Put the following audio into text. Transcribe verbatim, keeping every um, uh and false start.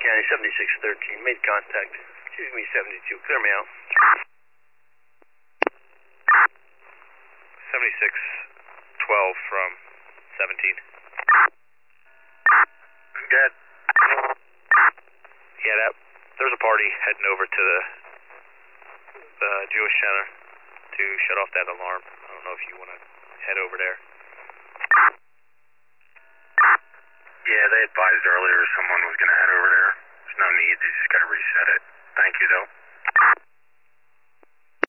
County seventy-six thirteen, made contact. Excuse me, seventy-two, clear me out. seventy-six twelve from seventeen. Good. Yeah, that, there's a party heading over to the, the Jewish Center to shut off that alarm. I don't know if you want to head over there. Yeah, they advised earlier someone was going to head over there. There's no need, they just got to reset it. Thank you, though.